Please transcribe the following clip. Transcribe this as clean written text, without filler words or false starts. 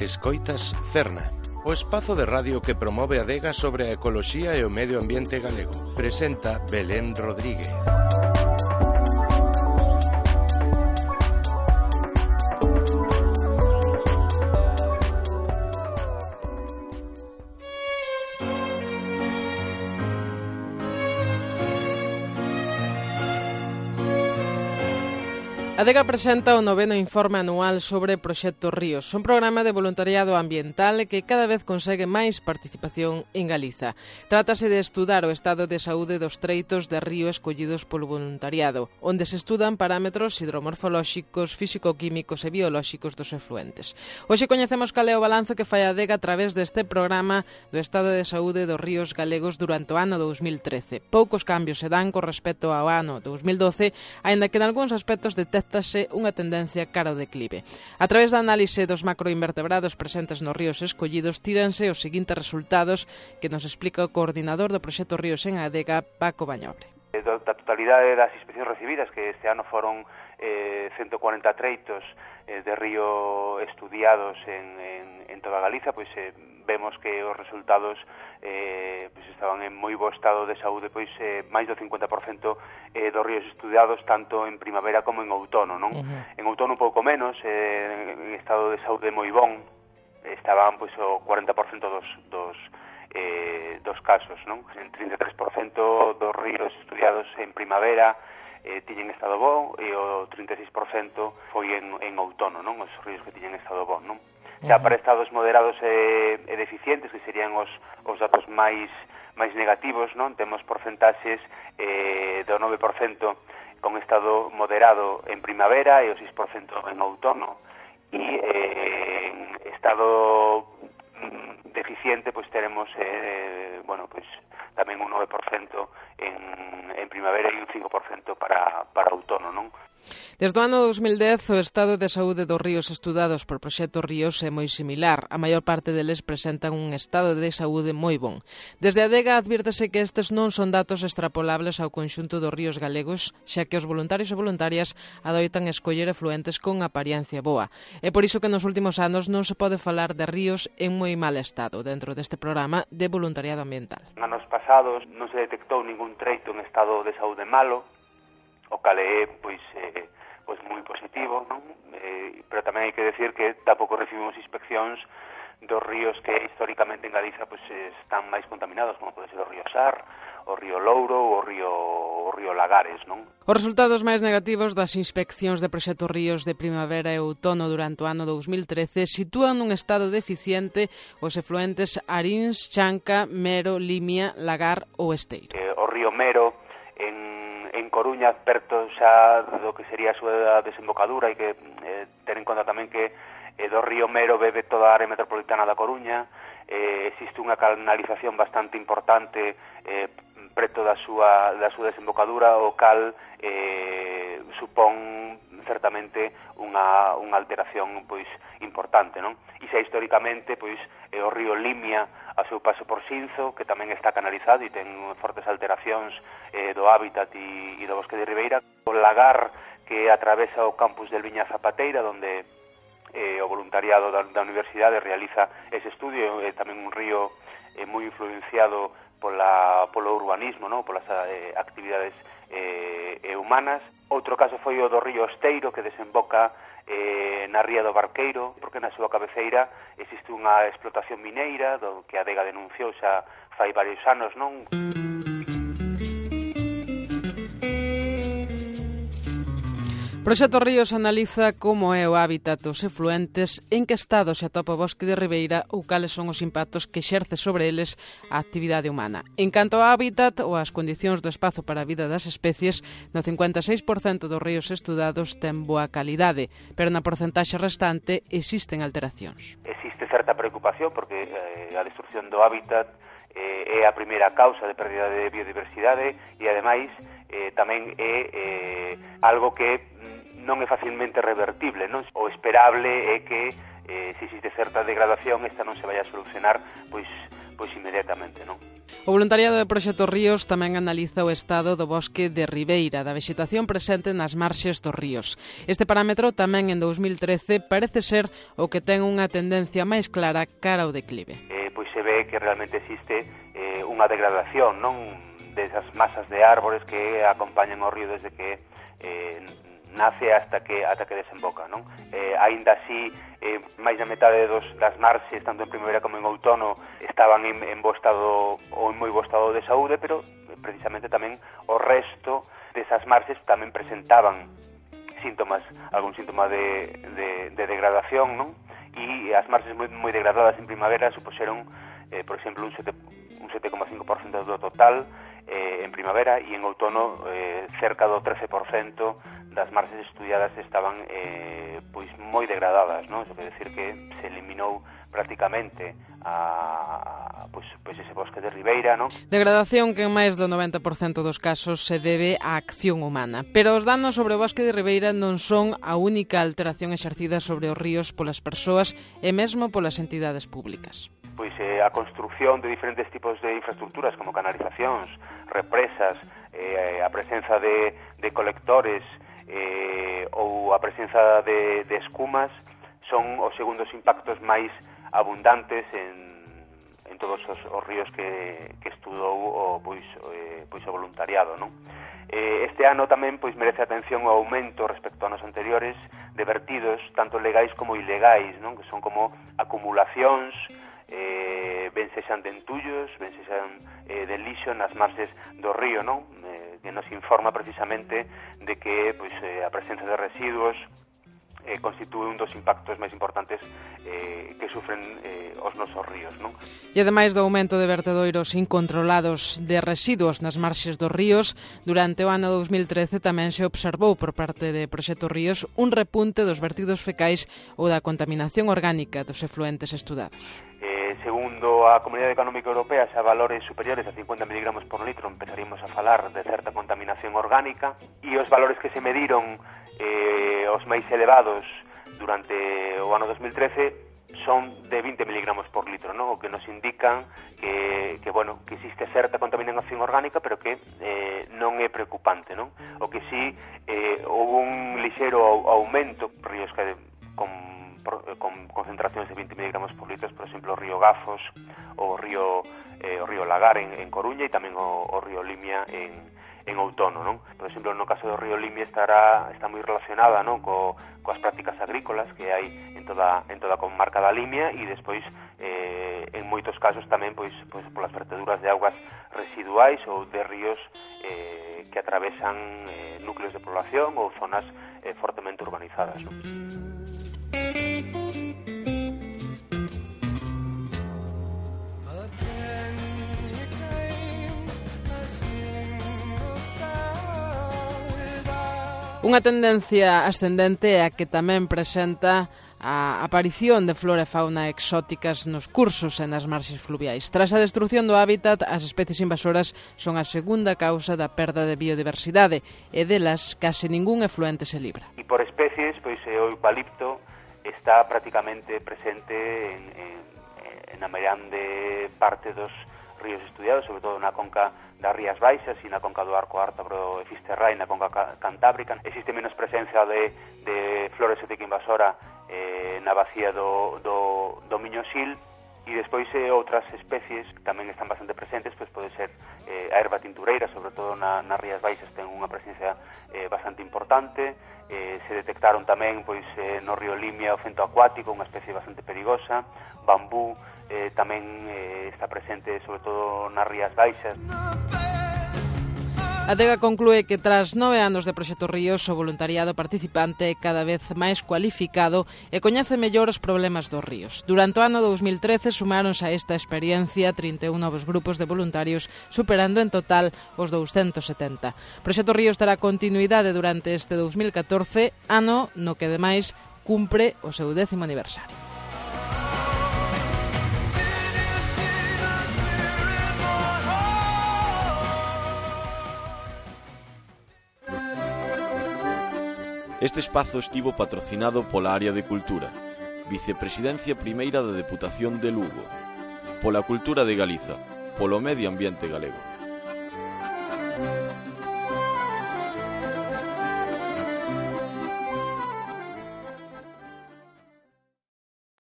Escoitas Cerna, o espazo de radio que promove a adega sobre a ecoloxía e o medio ambiente galego. Presenta Belén Rodríguez. A Adega presenta o 9º informe anual sobre Proxecto Ríos, un programa de voluntariado ambiental que cada vez consegue máis participación en Galiza. Trátase de estudar o estado de saúde dos treitos de río escollidos polo voluntariado, onde se estudan parámetros hidromorfolóxicos, físico-químicos e biolóxicos dos efluentes. Hoxe coñecemos cal é o balanzo que fai a Adega a través deste programa do estado de saúde dos ríos galegos durante o ano 2013. Poucos cambios se dan con respecto ao ano 2012, aínda que en algúns aspectos detectase unha tendencia cara ao declive. A través da análise dos macroinvertebrados presentes nos ríos escollidos, tíranse os seguintes resultados que nos explica o coordinador do Proxecto Ríos en Adega, Paco Bañobre. Da totalidade das inspeccións recibidas, que este ano foron 140 treitos de río estudiados en toda Galiza, pois vemos que os resultados pois estaban en moi bo estado de saúde, pois máis do 50% dos ríos estudiados tanto en primavera como en outono, non? En outono un pouco menos, en estado de saúde moi bon, estaban pois o 40% dos casos, non? En 33% dos ríos estudiados en primavera tiñen estado bo e o 36% foi en outono, non? Os ríos que tiñen estado bo, non? Xa para estados moderados e deficientes, que serían os datos máis negativos, non? Temos porcentaxes do 9% con estado moderado en primavera e o 6% en outono, e en estado deficiente pois teremos pois tamén un 9% en primavera e un 5% para outono, non? Desde o ano 2010, o estado de saúde dos ríos estudados por Proxecto Ríos é moi similar. A maior parte deles presentan un estado de saúde moi bon. Desde a Adega advírtese que estes non son datos extrapolables ao conxunto dos ríos galegos, xa que os voluntarios e voluntarias adoitan escoller efluentes con apariencia boa. É por iso que nos últimos anos non se pode falar de ríos en moi mal estado dentro deste programa de voluntariado ambiental. Anos pasados non se detectou ningún treito en estado de saúde malo, o cal é pois moi positivo, non? Pero tamén hai que decir que tampouco recibimos inspeccións dos ríos que históricamente en Galiza pois están máis contaminados, como pode ser o río Sar, o río Louro ou o río Lagares, non? Os resultados máis negativos das inspeccións de Proxecto Ríos de primavera e outono durante o ano 2013 sitúan nun estado deficiente os efluentes Aríns, Chanca, Mero, Limia, Lagar ou Esteiro. O río Mero en Coruña, perto xa do que sería a súa desembocadura, e que ten en conta tamén que do río Mero bebe toda a área metropolitana da Coruña. Existe unha canalización bastante importante preto da súa desembocadura, o cal supón certamente unha alteración pois importante, non? E xa históricamente pois o río Limia a seu paso por Xinzo, que tamén está canalizado e ten fortes alteracións do hábitat e do bosque de Ribeira. O Lagar, que atravesa o campus del Viña Zapateira, onde o voluntariado da universidade realiza ese estudio, é tamén un río moi influenciado polo urbanismo, non? Polas actividades humanas. Outro caso foi o do río Esteiro, que desemboca na ría do Barqueiro, porque na súa cabeceira existe unha explotación mineira do que a Adega denunciou xa fai varios anos, non? Proxecto Ríos analiza como é o hábitat dos efluentes, en que estado se atopa o bosque de Ribeira ou cales son os impactos que exerce sobre eles a actividade humana. En canto ao hábitat ou ás condicións do espazo para a vida das especies, no 56% dos ríos estudados ten boa calidade, pero na porcentaxe restante existen alteracións. Existe certa preocupación porque a destrucción do hábitat é a primeira causa de pérdida de biodiversidade e, ademais, tamén é algo que non é facilmente revertible, non? O esperable é que se existe certa degradación, esta non se vai a solucionar pois inmediatamente, non? O voluntariado do Proxecto Ríos tamén analiza o estado do bosque de ribeira, da vexetación presente nas marxes dos ríos. Este parámetro tamén en 2013 parece ser o que ten unha tendencia máis clara cara ao declive. Pois se ve que realmente existe unha degradación, non, desas masas de árbores que acompañan o río desde que nace hasta que desemboca, non? Aínda así, máis da metade das marxes, tanto en primavera como en outono, estaban en bo estado ou en moi bo estado de saúde, pero precisamente tamén o resto desas marxes tamén presentaban algún síntoma de degradación, non? E as marxes moi degradadas en primavera supuxeron, por exemplo, un 7,5% do total en primavera, e en outono cerca do 13% das marxes estudiadas estaban pois moi degradadas, non? Iso quer decir que se eliminou prácticamente ese bosque de ribeira, non? Degradación que en máis do 90% dos casos se debe á acción humana. Pero os danos sobre o bosque de ribeira non son a única alteración exercida sobre os ríos polas persoas e mesmo polas entidades públicas. Pois a construción de diferentes tipos de infraestructuras como canalizacións, represas, a presenza de colectores ou a presenza de escumas son os segundos impactos máis abundantes en todos os ríos que estudou o voluntariado, non? Este ano tamén pois merece atención o aumento respecto a anos anteriores de vertidos tanto legais como ilegais, non? Que son como acumulacións, ben sexan de entullos, ben sexan de lixo nas marxes do río, non? Que nos informa precisamente de que pois a presenza de residuos constitúe un dos impactos máis importantes que sufren os nosos ríos, non? E ademais do aumento de vertedoiros incontrolados de residuos nas marxes dos ríos, durante o ano 2013 tamén se observou por parte de Proxecto Ríos un repunte dos vertidos fecais ou da contaminación orgánica dos efluentes estudados. Segundo a Comunidade Económica Europea, xa valores superiores a 50 mg por litro empezaríamos a falar de certa contaminación orgánica, e os valores que se mediron os máis elevados durante o ano 2013 son de 20 mg por litro, non? O que nos indican que existe certa contaminación orgánica, pero que non é preocupante, non? O que sí houve un lixeiro aumento, ríos que con concentracións de 20 mg por litro, por exemplo, o río Gafos, o río Lagar en Coruña, e tamén o río Limia en outono, non? Por exemplo, no caso do río Limia está moi relacionada, non, coas prácticas agrícolas que hai en toda a comarca da Limia, e despois en moitos casos tamén pois polas verteduras de augas residuais ou de ríos que atravesan núcleos de población ou zonas fortemente urbanizadas, non? Unha tendencia ascendente é a que tamén presenta a aparición de flora e fauna exóticas nos cursos e nas marxes fluviais. Tras a destrucción do hábitat, as especies invasoras son a segunda causa da perda de biodiversidade, e delas case ningún efluente se libra. E por especies, pois o eucalipto está prácticamente presente en a meirande parte dos ríos estudiados, sobre todo na conca das Rías Baixas e na conca do Arco Ártabro e Fisterrai, na conca cantábrica. Existe menos presencia de flora exótica invasora na bacía do Miño-Sil, e despois outras especies que tamén están bastante presentes, pois pode ser a erva tintureira, sobre todo nas Rías Baixas ten unha presencia bastante importante. Se detectaron tamén pois no río Limia o fento acuático, unha especie bastante perigosa. Bambú tamén está presente sobre todo nas Rías Baixas. A Adega conclúe que tras 9 anos de Proxecto Ríos, o voluntariado participante é cada vez máis cualificado e coñece mellor os problemas dos ríos. Durante o ano 2013 sumáronse a esta experiencia 31 novos grupos de voluntarios, superando en total os 270. Proxecto Ríos terá continuidade durante este 2014, ano no que ademais cumpre o seu 10º aniversario. Este espazo estivo patrocinado pola Área de Cultura, Vicepresidencia Primeira da Deputación de Lugo, pola Cultura de Galiza, polo medio ambiente galego.